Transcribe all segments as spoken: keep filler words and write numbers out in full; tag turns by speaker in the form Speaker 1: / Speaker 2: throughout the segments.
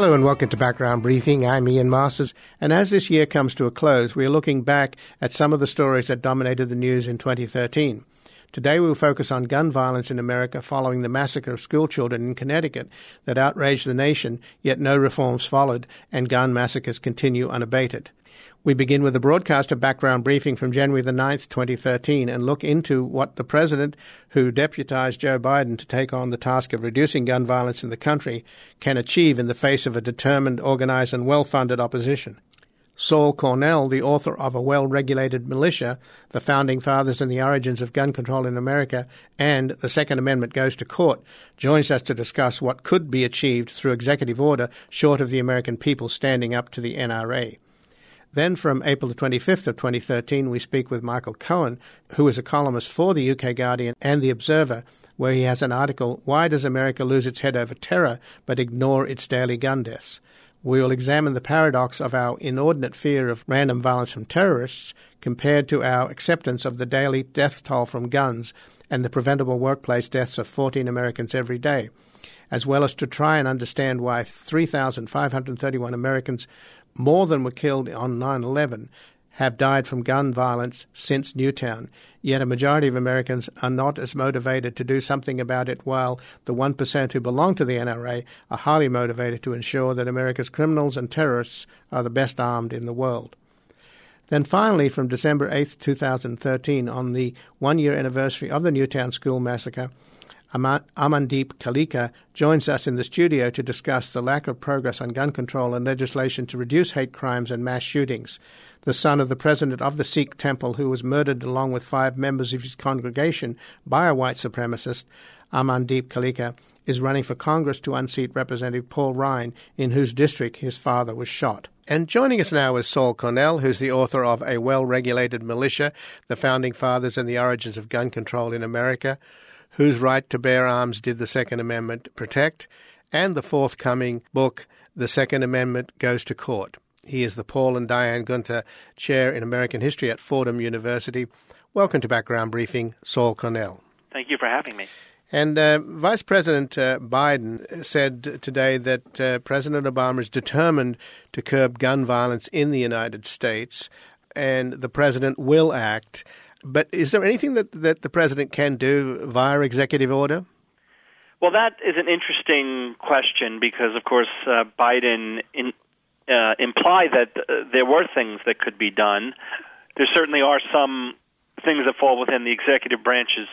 Speaker 1: Hello and welcome to Background Briefing. I'm Ian Masters, and as this year comes to a close, we are looking back at some of the stories that dominated the news in twenty thirteen. Today we will focus on gun violence in America following the massacre of schoolchildren in Connecticut that outraged the nation, yet no reforms followed, and gun massacres continue unabated. We begin with a broadcast of Background Briefing from January the ninth, twenty thirteen, and look into what the president, who deputized Joe Biden to take on the task of reducing gun violence in the country, can achieve in the face of a determined, organized, and well-funded opposition. Saul Cornell, the author of A Well-Regulated Militia, The Founding Fathers and the Origins of Gun Control in America, and The Second Amendment Goes to Court, joins us to discuss what could be achieved through executive order short of the American people standing up to the N R A. Then from April the twenty-fifth of twenty thirteen, we speak with Michael Cohen, who is a columnist for the U K Guardian and The Observer, where he has an article, Why Does America Lose Its Head Over Terror but Ignore Its Daily Gun Deaths? We will examine the paradox of our inordinate fear of random violence from terrorists compared to our acceptance of the daily death toll from guns and the preventable workplace deaths of fourteen Americans every day, as well as to try and understand why three thousand five hundred thirty-one Americans, more than were killed on nine eleven, have died from gun violence since Newtown, yet a majority of Americans are not as motivated to do something about it, while the one percent who belong to the N R A are highly motivated to ensure that America's criminals and terrorists are the best armed in the world. Then finally, from December eighth, twenty thirteen, on the one-year anniversary of the Newtown school massacre, Amandeep Kalika joins us in the studio to discuss the lack of progress on gun control and legislation to reduce hate crimes and mass shootings. The son of the president of the Sikh temple, who was murdered along with five members of his congregation by a white supremacist, Amandeep Kalika, is running for Congress to unseat Representative Paul Ryan, in whose district his father was shot. And joining us now is Saul Cornell, who's the author of A Well-Regulated Militia, The Founding Fathers and the Origins of Gun Control in America, Whose Right to Bear Arms Did the Second Amendment Protect?, and the forthcoming book, The Second Amendment Goes to Court. He is the Paul and Diane Gunther Chair in American History at Fordham University. Welcome to Background Briefing, Saul Cornell.
Speaker 2: Thank you for having me.
Speaker 1: And uh, Vice President uh, Biden said today that uh, President Obama is determined to curb gun violence in the United States, and the president will act. But is there anything that, that the president can do via executive order?
Speaker 2: Well, that is an interesting question because, of course, uh, Biden in, uh, implied that uh, there were things that could be done. There certainly are some things that fall within the executive branch's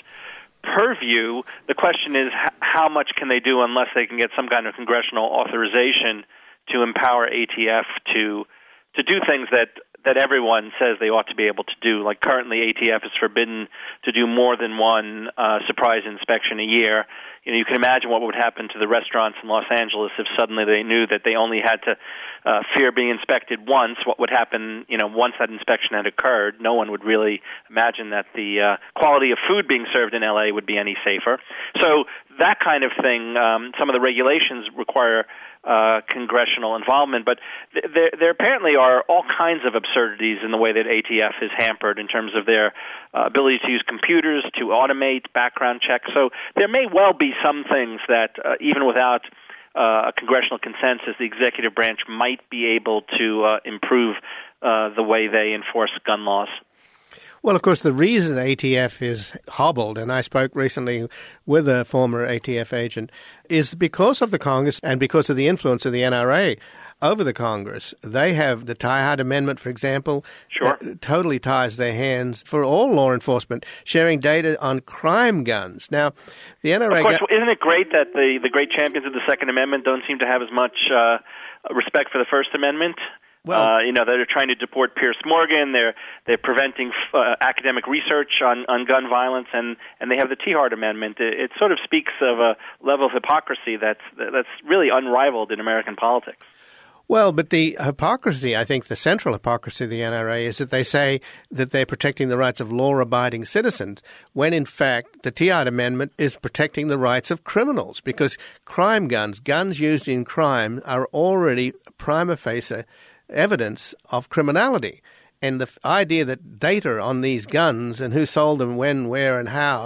Speaker 2: purview. The question is h- how much can they do unless they can get some kind of congressional authorization to empower A T F to to do things that that everyone says they ought to be able to do. Like currently, A T F is forbidden to do more than one uh, surprise inspection a year. You know, you can imagine what would happen to the restaurants in Los Angeles if suddenly they knew that they only had to uh, fear being inspected once. What would happen, you know, once that inspection had occurred? No one would really imagine that the uh, quality of food being served in L A would be any safer. So that kind of thing, um, some of the regulations require Uh, congressional involvement, but th- there, there apparently are all kinds of absurdities in the way that A T F is hampered in terms of their uh, ability to use computers to automate background checks. So there may well be some things that, uh, even without uh, a congressional consensus, the executive branch might be able to uh, improve uh, the way they enforce gun laws.
Speaker 1: Well, of course, the reason A T F is hobbled, and I spoke recently with a former A T F agent, is because of the Congress and because of the influence of the N R A over the Congress. They have the Tiahrt Amendment, for example,
Speaker 2: sure.
Speaker 1: uh, totally ties their hands for all law enforcement, sharing data on crime guns. Now, the N R A...
Speaker 2: Of course,
Speaker 1: ga-
Speaker 2: isn't it great that the, the great champions of the Second Amendment don't seem to have as much uh, respect for the First Amendment? Well, uh, you know, they're trying to deport Pierce Morgan. They're they're preventing uh, academic research on, on gun violence, and, and they have the Tiahrt Amendment. It, it sort of speaks of a level of hypocrisy that's that's really unrivaled in American politics.
Speaker 1: Well, but the hypocrisy, I think the central hypocrisy of the N R A is that they say that they're protecting the rights of law-abiding citizens, when in fact the Tiahrt Amendment is protecting the rights of criminals, because crime guns, guns used in crime, are already prima facie evidence of criminality. And the f- idea that data on these guns and who sold them, when, where, and how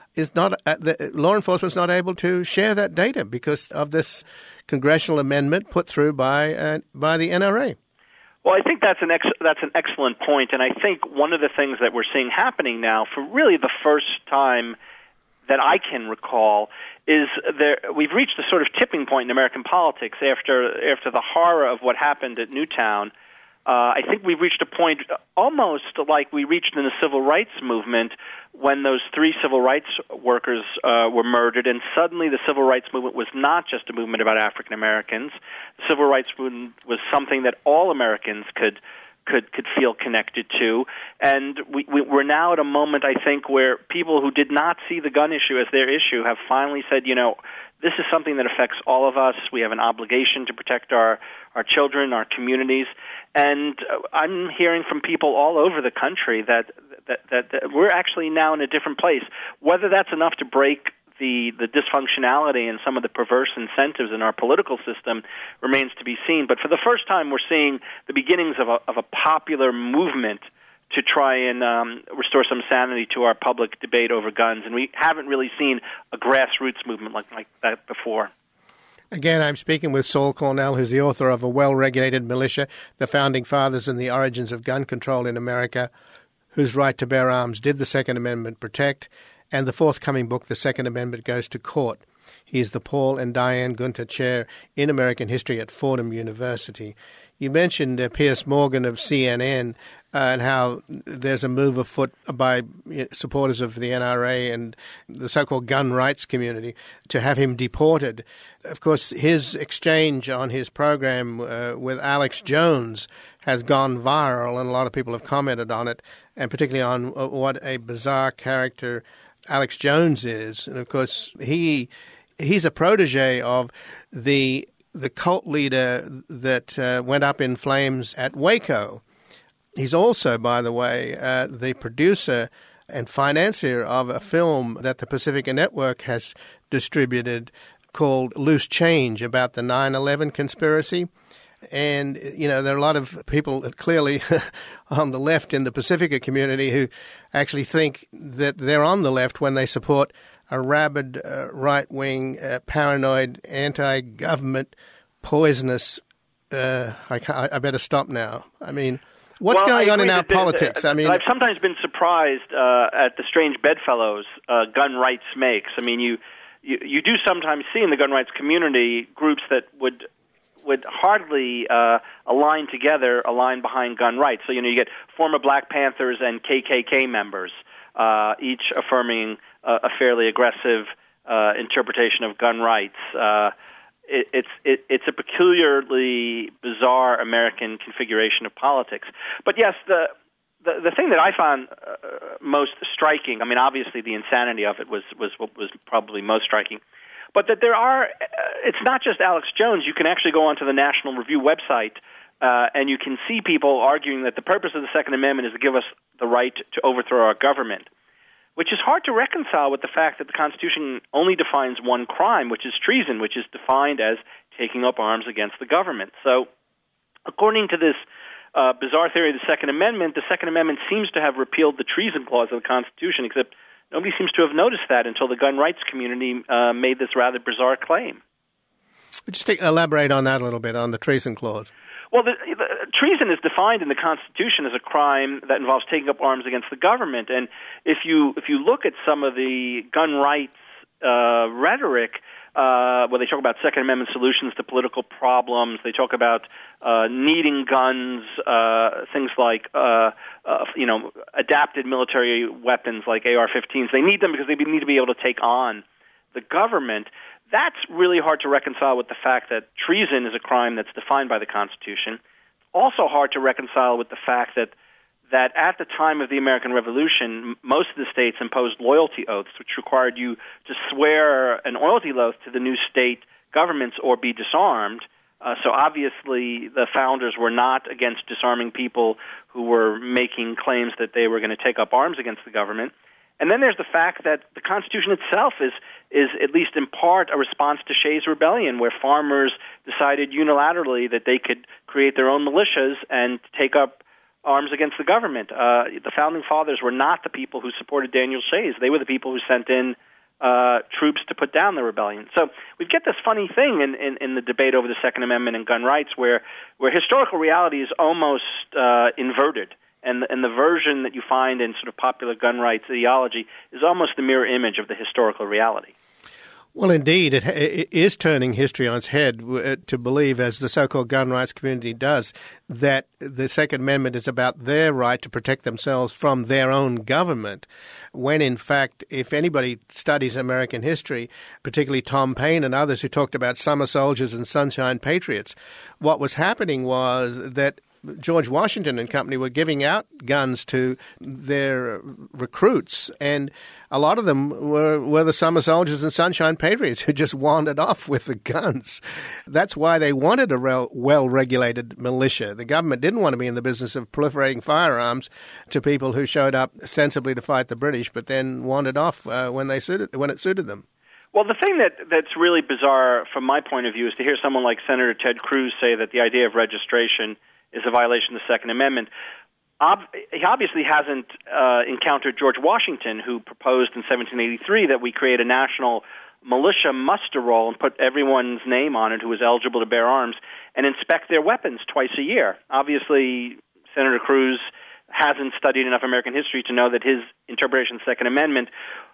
Speaker 1: is not uh, the law enforcement's not able to share that data because of this congressional amendment put through by uh, by the N R A.
Speaker 2: Well, I think that's an ex- that's an excellent point, and I think one of the things that we're seeing happening now, for really the first time that I can recall, is there we've reached a sort of tipping point in American politics after after the horror of what happened at Newtown. Uh, I think we've reached a point almost like we reached in the civil rights movement when those three civil rights workers uh, were murdered, and suddenly the civil rights movement was not just a movement about African Americans. The civil rights movement was something that all Americans could could could feel connected to, and we, we, we're now at a moment, I think, where people who did not see the gun issue as their issue have finally said, you know, this is something that affects all of us. We have an obligation to protect our, our children, our communities. And uh, I'm hearing from people all over the country that, that, that, that we're actually now in a different place. Whether that's enough to break the, the dysfunctionality and some of the perverse incentives in our political system remains to be seen. But for the first time, we're seeing the beginnings of a, of a popular movement to try and um, restore some sanity to our public debate over guns. And we haven't really seen a grassroots movement like, like that before.
Speaker 1: Again, I'm speaking with Saul Cornell, who's the author of A Well-Regulated Militia, The Founding Fathers and the Origins of Gun Control in America, Whose Right to Bear Arms Did the Second Amendment Protect, and the forthcoming book, The Second Amendment Goes to Court. He is the Paul and Diane Gunter Chair in American History at Fordham University. You mentioned uh, Piers Morgan of C N N uh, and how there's a move afoot by supporters of the N R A and the so-called gun rights community to have him deported. Of course, his exchange on his program uh, with Alex Jones has gone viral, and a lot of people have commented on it, and particularly on uh, what a bizarre character Alex Jones is. And, of course, he he's a protege of the the cult leader that uh, went up in flames at Waco. He's also, by the way, uh, the producer and financier of a film that the Pacifica Network has distributed called Loose Change about the nine eleven conspiracy. And, you know, there are a lot of people clearly on the left in the Pacifica community who actually think that they're on the left when they support a rabid, uh, right-wing, uh, paranoid, anti-government, poisonous. Uh, I, can't, I better stop now. I mean, what's
Speaker 2: well,
Speaker 1: going on in our
Speaker 2: that,
Speaker 1: politics?
Speaker 2: That,
Speaker 1: I mean,
Speaker 2: I've sometimes been surprised uh, at the strange bedfellows uh, gun rights makes. I mean, you, you you do sometimes see in the gun rights community groups that would would hardly uh, align together, align behind gun rights. So, you know, you get former Black Panthers and K K K members, uh, each affirming uh, a fairly aggressive uh, interpretation of gun rights. Uh, it, it's it, it's a peculiarly bizarre American configuration of politics. But yes, the the, the thing that I found uh, most striking, I mean, obviously the insanity of it was, was what was probably most striking, but that there are, uh, it's not just Alex Jones. You can actually go onto the National Review website uh, and you can see people arguing that the purpose of the Second Amendment is to give us the right to overthrow our government, which is hard to reconcile with the fact that the Constitution only defines one crime, which is treason, which is defined as taking up arms against the government. So according to this uh, bizarre theory of the Second Amendment, the Second Amendment seems to have repealed the treason clause of the Constitution, except nobody seems to have noticed that until the gun rights community uh, made this rather bizarre claim.
Speaker 1: Just to elaborate on that a little bit, on the treason clause.
Speaker 2: Well, the, the, treason is defined in the Constitution as a crime that involves taking up arms against the government. And if you if you look at some of the gun rights uh, rhetoric, uh, where they talk about Second Amendment solutions to political problems, they talk about uh, needing guns, uh, things like uh, uh, you know adapted military weapons like A R fifteens. They need them because they need to be able to take on the government. That's really hard to reconcile with the fact that treason is a crime that's defined by the Constitution. Also hard to reconcile with the fact that that at the time of the American Revolution, most of the states imposed loyalty oaths, which required you to swear an loyalty oath to the new state governments or be disarmed. Uh, so obviously the founders were not against disarming people who were making claims that they were going to take up arms against the government. And then there's the fact that the Constitution itself is, is at least in part, a response to Shays' Rebellion, where farmers decided unilaterally that they could create their own militias and take up arms against the government. Uh, the Founding Fathers were not the people who supported Daniel Shays. They were the people who sent in uh, troops to put down the rebellion. So we get this funny thing in, in, in the debate over the Second Amendment and gun rights where, where historical reality is almost uh, inverted. And the, and the version that you find in sort of popular gun rights ideology is almost the mirror image of the historical reality.
Speaker 1: Well, indeed, it, it is turning history on its head to believe, as the so-called gun rights community does, that the Second Amendment is about their right to protect themselves from their own government, when in fact, if anybody studies American history, particularly Tom Paine and others who talked about summer soldiers and sunshine patriots, what was happening was that George Washington and company were giving out guns to their recruits, and a lot of them were, were the summer soldiers and sunshine patriots who just wandered off with the guns. That's why they wanted a rel- well-regulated militia. The government didn't want to be in the business of proliferating firearms to people who showed up sensibly to fight the British, but then wandered off uh, when they suited when it suited them.
Speaker 2: Well, the thing that, that's really bizarre from my point of view is to hear someone like Senator Ted Cruz say that the idea of registration is a violation of the Second Amendment. Ob- he obviously hasn't uh, encountered George Washington, who proposed in seventeen eighty-three that we create a national militia muster roll and put everyone's name on it who is eligible to bear arms and inspect their weapons twice a year. Obviously, Senator Cruz hasn't studied enough American history to know that his interpretation of the Second Amendment,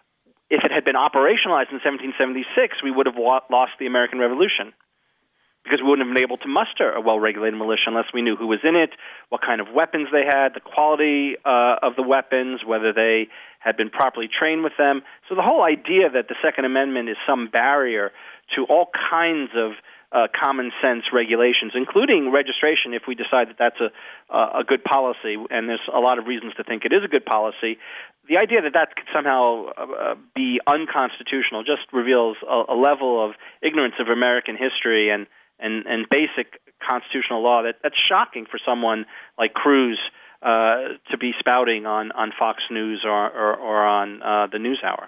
Speaker 2: if it had been operationalized in seventeen seventy-six, we would have lost the American Revolution, because we wouldn't have been able to muster a well-regulated militia unless we knew who was in it, what kind of weapons they had, the quality uh, of the weapons, whether they had been properly trained with them. So the whole idea that the Second Amendment is some barrier to all kinds of uh, common-sense regulations, including registration if we decide that that's a, uh, a good policy, and there's a lot of reasons to think it is a good policy, the idea that that could somehow uh, be unconstitutional just reveals a, a level of ignorance of American history and And, and basic constitutional law that, that's shocking for someone like Cruz uh, to be spouting on, on Fox News or, or, or on uh, the NewsHour.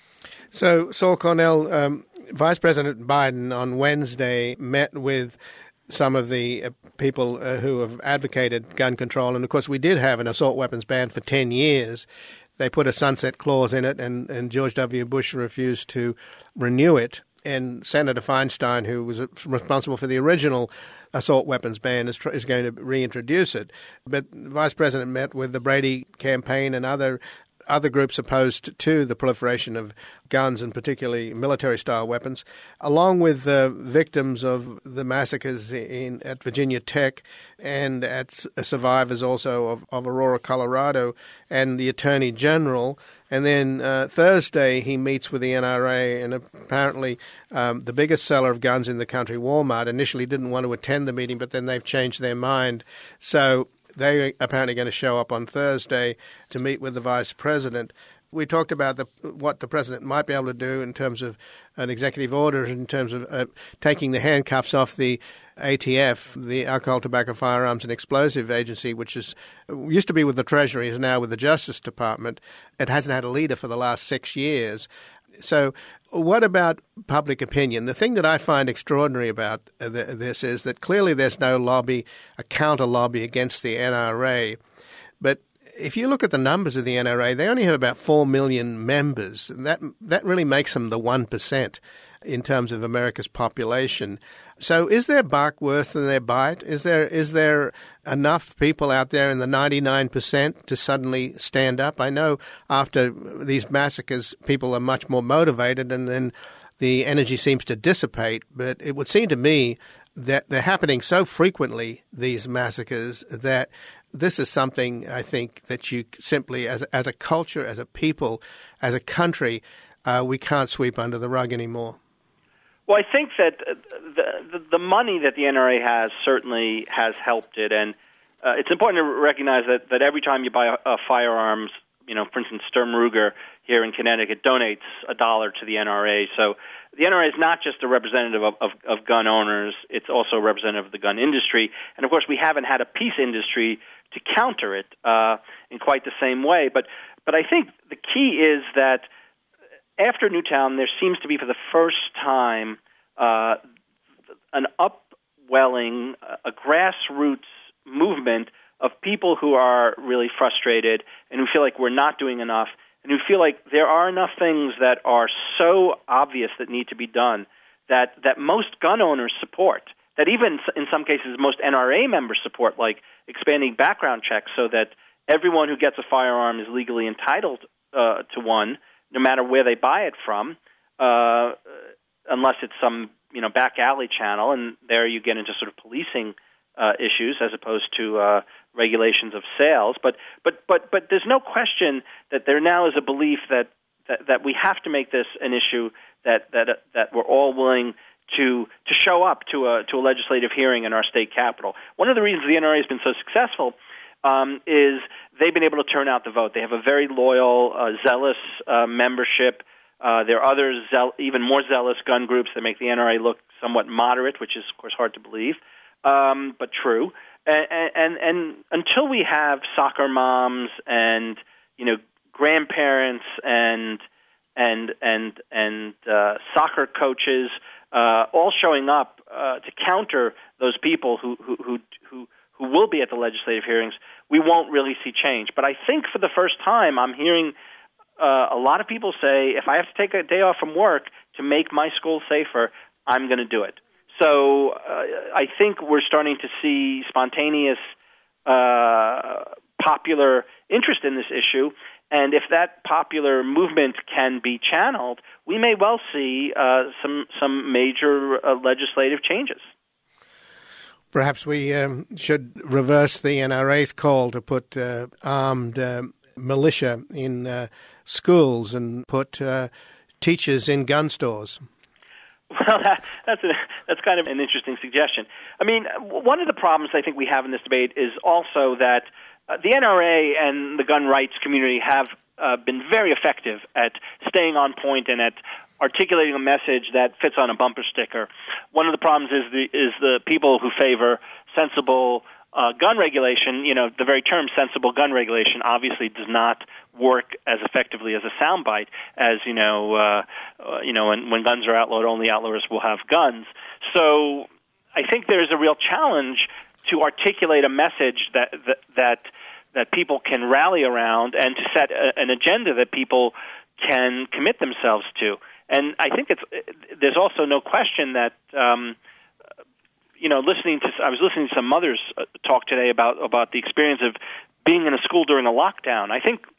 Speaker 1: So, Saul Cornell, um, Vice President Biden on Wednesday met with some of the uh, people uh, who have advocated gun control. And, of course, we did have an assault weapons ban for ten years. They put a sunset clause in it, and, and George W. Bush refused to renew it. And Senator Feinstein, who was responsible for the original assault weapons ban, is, tr- is going to reintroduce it. But the Vice President met with the Brady campaign and other other groups opposed to the proliferation of guns, and particularly military-style weapons, along with the victims of the massacres in at Virginia Tech and at survivors also of, of Aurora, Colorado, and the Attorney General. And then uh, Thursday, he meets with the N R A, and apparently um, the biggest seller of guns in the country, Walmart, initially didn't want to attend the meeting, but then they've changed their mind. So they're apparently going to show up on Thursday to meet with the vice president. We talked about the, what the president might be able to do in terms of an executive order, in terms of uh, taking the handcuffs off the A T F, the Alcohol, Tobacco, Firearms and Explosive Agency, which is used to be with the Treasury, is now with the Justice Department. It hasn't had a leader for the last six years. So what about public opinion? The thing that I find extraordinary about this is that clearly there's no lobby, a counter-lobby against the N R A. But if you look at the numbers of the N R A, they only have about four million members. And that, that really makes them the one percent in terms of America's population. So is their bark worse than their bite? Is there is there enough people out there in the ninety-nine percent to suddenly stand up? I know after these massacres, people are much more motivated and then the energy seems to dissipate. But it would seem to me that they're happening so frequently, these massacres, that this is something I think that you simply, as, as a culture, as a people, as a country, uh, we can't sweep under the rug anymore.
Speaker 2: Well, I think that the, the the money that the N R A has certainly has helped it, and uh, it's important to recognize that, that every time you buy a, a firearms, you know, for instance, Sturm Ruger here in Connecticut donates a dollar to the N R A. So the N R A is not just a representative of, of, of gun owners; it's also a representative of the gun industry. And of course, we haven't had a peace industry to counter it uh, in quite the same way. But but I think the key is that after Newtown, there seems to be, for the first time, uh, an upwelling, a grassroots movement of people who are really frustrated and who feel like we're not doing enough and who feel like there are enough things that are so obvious that need to be done that, that most gun owners support, that even in some cases most N R A members support, like expanding background checks so that everyone who gets a firearm is legally entitled uh, to one, no matter where they buy it from, uh, unless it's some you know back alley channel, and there you get into sort of policing uh, issues as opposed to uh, regulations of sales. But but but but there's no question that there now is a belief that that, that we have to make this an issue that that uh, that we're all willing to to show up to a to a legislative hearing in our state capital. One of the reasons the N R A has been so successful Um, is they've been able to turn out the vote. They have a very loyal, uh, zealous uh, membership. Uh, there are other zeal- even more zealous gun groups that make the N R A look somewhat moderate, which is, of course, hard to believe, um, but true. And, and, and until we have soccer moms and you know grandparents and and and and uh, soccer coaches uh, all showing up uh, to counter those people who who who, who who will be at the legislative hearings, we won't really see change. But I think for the first time, I'm hearing uh, a lot of people say, if I have to take a day off from work to make my school safer, I'm going to do it. So uh, I think we're starting to see spontaneous uh, popular interest in this issue. And if that popular movement can be channeled, we may well see uh, some, some major uh, legislative changes.
Speaker 1: Perhaps we um, should reverse the N R A's call to put uh, armed uh, militia in uh, schools and put uh, teachers in gun stores.
Speaker 2: Well, that, that's a, that's kind of an interesting suggestion. I mean, one of the problems I think we have in this debate is also that uh, the N R A and the gun rights community have uh, been very effective at staying on point and at articulating a message that fits on a bumper sticker. One of the problems is the is the people who favor sensible uh, gun regulation. You know, the very term sensible gun regulation obviously does not work as effectively as a soundbite. As you know, uh, uh, you know, when, when guns are outlawed, only outlaws will have guns. So I think there's a real challenge to articulate a message that that that, that people can rally around and to set a, an agenda that people can commit themselves to. And I think it's there's also no question that um, you know listening to I was listening to some mothers talk today about about the experience of being in a school during a lockdown. I think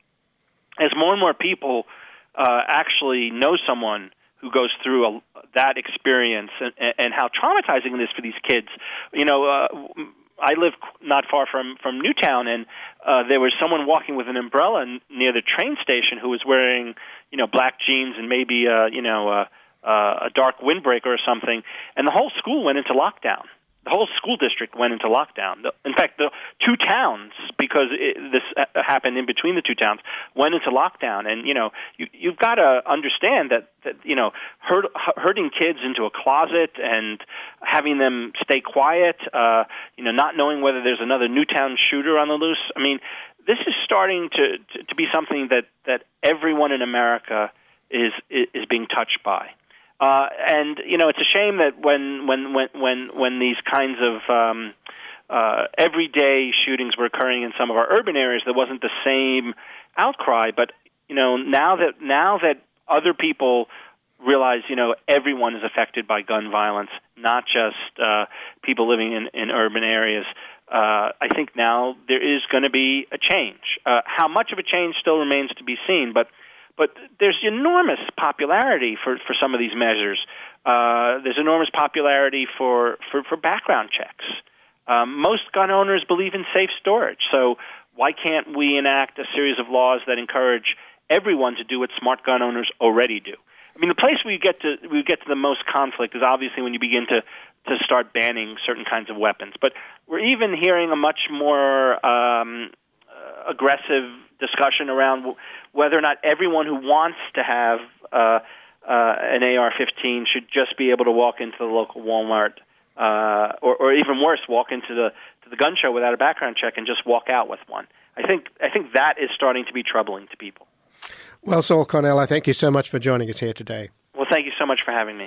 Speaker 2: as more and more people uh, actually know someone who goes through a, that experience and, and how traumatizing it is for these kids, you know. Uh, I live not far from, from Newtown, and uh, there was someone walking with an umbrella n- near the train station who was wearing, you know, black jeans and maybe, uh, you know, uh, uh, a dark windbreaker or something, and the whole school went into lockdown. The whole school district went into lockdown. In fact, the two towns, because it, this happened in between the two towns, went into lockdown. And, you know, you, you've got to understand that, that you know, herd, herding kids into a closet and having them stay quiet, uh, you know, not knowing whether there's another Newtown shooter on the loose. I mean, this is starting to, to, to be something that, that everyone in America is is being touched by. Uh, and you know, it's a shame that when when when when, when these kinds of um, uh, everyday shootings were occurring in some of our urban areas, there wasn't the same outcry. But you know, now that now that other people realize, you know, everyone is affected by gun violence, not just uh, people living in, in urban areas. Uh, I think now there is going to be a change. Uh, how much of a change still remains to be seen, but. But there's enormous popularity for, for some of these measures. Uh, there's enormous popularity for, for, for background checks. Um, most gun owners believe in safe storage, so why can't we enact a series of laws that encourage everyone to do what smart gun owners already do? I mean, the place we get to we get to the most conflict is obviously when you begin to, to start banning certain kinds of weapons. But we're even hearing a much more um, aggressive discussion around w- whether or not everyone who wants to have uh, uh, an A R fifteen should just be able to walk into the local Walmart, uh, or, or even worse, walk into the to the gun show without a background check and just walk out with one. I think I think that is starting to be troubling to people.
Speaker 1: Well, Saul Cornell, I thank you so much for joining us here today.
Speaker 2: Well, thank you so much for having me.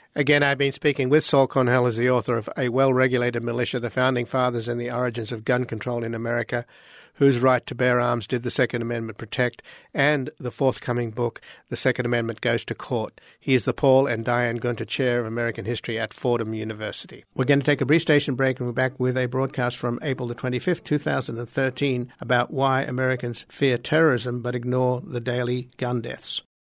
Speaker 1: Again, I've been speaking with Saul Cornell, who's the author of A Well-Regulated Militia, The Founding Fathers and the Origins of Gun Control in America, Whose Right to Bear Arms Did the Second Amendment Protect, and the forthcoming book, The Second Amendment Goes to Court. He is the Paul and Diane Gunter Chair of American History at Fordham University. We're going to take a brief station break, and we're back with a broadcast from April the twenty-fifth, two thousand thirteen, about why Americans fear terrorism but ignore the daily gun deaths.